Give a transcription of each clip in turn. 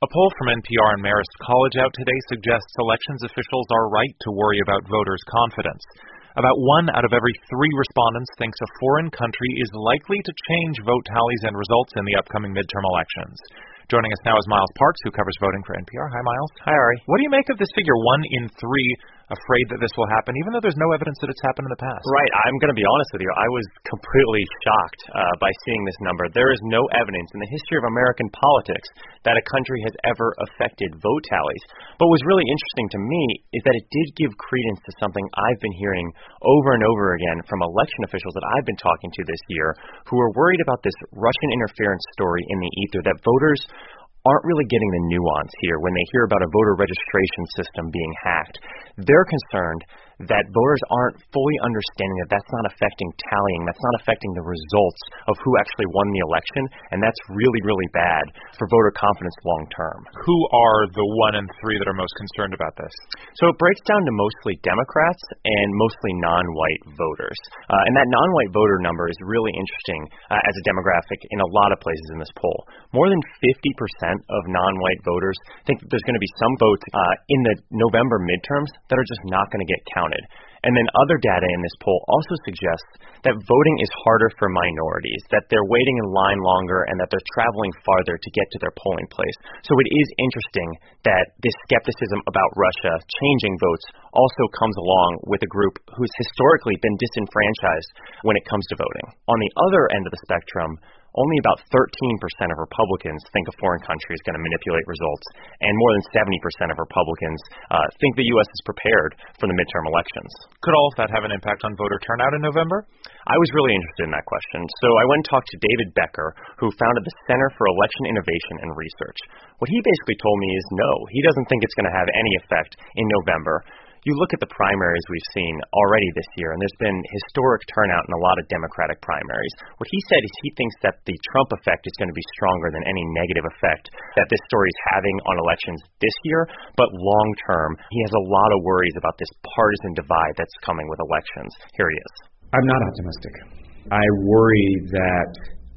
A poll from NPR and Marist College out today suggests elections officials are right to worry about voters' confidence. About 1 out of every 3 respondents thinks a foreign country is likely to change vote tallies and results in the upcoming midterm elections. Joining us now is Miles Parks, who covers voting for NPR. Hi, Miles. Hi, Ari. What do you make of this figure, 1 in 3 afraid that this will happen, even though there's no evidence that it's happened in the past? Right. I'm going to be honest with you. I was completely shocked by seeing this number. There is no evidence in the history of American politics that a country has ever affected vote tallies. But what's really interesting to me is that it did give credence to something I've been hearing over and over again from election officials that I've been talking to this year who are worried about this Russian interference story in the ether, that voters aren't really getting the nuance here when they hear about a voter registration system being hacked. They're concerned that voters aren't fully understanding that that's not affecting tallying, that's not affecting the results of who actually won the election, and that's really, really bad for voter confidence long term. Who are the 1 in 3 that are most concerned about this? So it breaks down to mostly Democrats and mostly non-white voters. And that non-white voter number is really interesting as a demographic in a lot of places in this poll. More than 50% of non-white voters think that there's going to be some votes in the November midterms that are just not going to get counted. And then other data in this poll also suggests that voting is harder for minorities, that they're waiting in line longer, and that they're traveling farther to get to their polling place. So it is interesting that this skepticism about Russia changing votes also comes along with a group who's historically been disenfranchised when it comes to voting. On the other end of the spectrum, only about 13% of Republicans think a foreign country is going to manipulate results, and more than 70% of Republicans think the U.S. is prepared for the midterm elections. Could all of that have an impact on voter turnout in November? I was really interested in that question, so I went and talked to David Becker, who founded the Center for Election Innovation and Research. What he basically told me is no, he doesn't think it's going to have any effect in November. You look at the primaries we've seen already this year, and there's been historic turnout in a lot of Democratic primaries. What he said is he thinks that the Trump effect is going to be stronger than any negative effect that this story is having on elections this year, but long term, he has a lot of worries about this partisan divide that's coming with elections. Here he is. I'm not optimistic. I worry that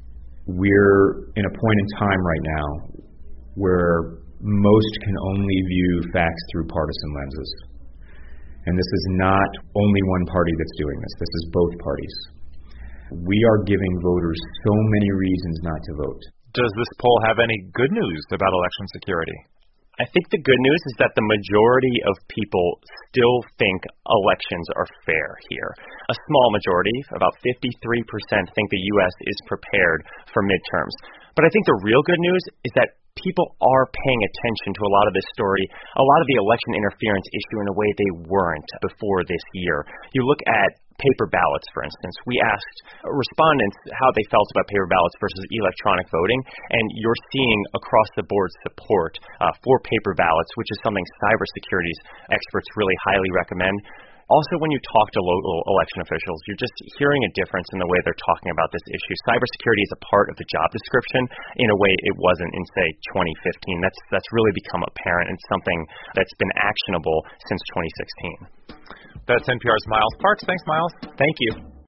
we're in a point in time right now where most can only view facts through partisan lenses. And this is not only one party that's doing this. This is both parties. We are giving voters so many reasons not to vote. Does this poll have any good news about election security? I think the good news is that the majority of people still think elections are fair here. A small majority, about 53%, think the U.S. is prepared for midterms. But I think the real good news is that people are paying attention to a lot of this story, a lot of the election interference issue in a way they weren't before this year. You look at paper ballots, for instance. We asked respondents how they felt about paper ballots versus electronic voting, and you're seeing across the board support for paper ballots, which is something cybersecurity experts really highly recommend. Also, when you talk to local election officials, you're just hearing a difference in the way they're talking about this issue. Cybersecurity is a part of the job description in a way it wasn't in, say, 2015. That's really become apparent and something that's been actionable since 2016. That's NPR's Miles Parks. Thanks, Miles. Thank you.